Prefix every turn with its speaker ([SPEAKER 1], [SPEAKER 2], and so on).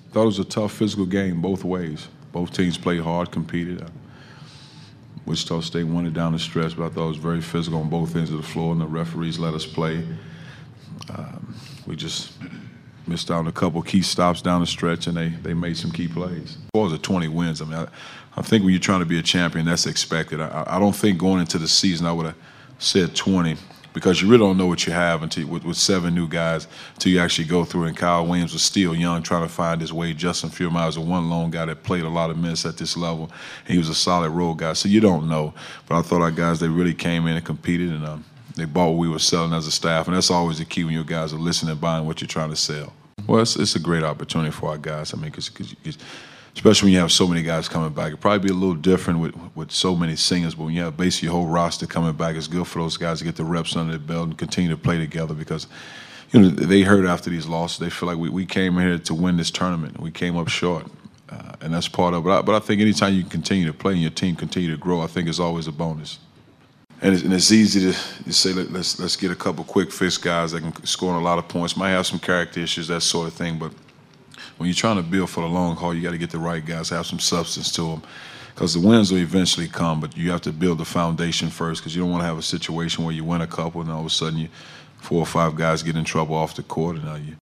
[SPEAKER 1] Thought it was a tough physical game both ways. Both teams played hard, competed. Wichita State won it down the stretch, but I thought it was very physical on both ends of the floor, and the referees let us play. We just missed out on a couple key stops down the stretch, and they made some key plays. As far as the 20 wins, I mean, I think when you're trying to be a champion, that's expected. I don't think going into the season I would have said 20, because you really don't know what you have until with 7 new guys until you actually go through. And Kyle Williams was still young, trying to find his way. Justin Fiermeyer was the one lone guy that played a lot of minutes at this level. And he was a solid role guy, so you don't know. But I thought our guys, they really came in and competed, and they bought what we were selling as a staff. And that's always the key when your guys are listening and buying what you're trying to sell. Well, it's a great opportunity for our guys. I mean, cause especially when you have so many guys coming back. It'd probably be a little different with so many singers, but when you have basically your whole roster coming back, it's good for those guys to get the reps under their belt and continue to play together, because they hurt after these losses. They feel like we came here to win this tournament. We came up short, and that's part of it. But I think anytime you continue to play and your team continue to grow, I think it's always a bonus. And it's easy to say, let's get a couple quick fix guys that can score a lot of points. Might have some character issues, that sort of thing, but when you're trying to build for the long haul, you got to get the right guys, have some substance to them, because the wins will eventually come, but you have to build the foundation first, because you don't want to have a situation where you win a couple and all of a sudden 4 or 5 guys get in trouble off the court, and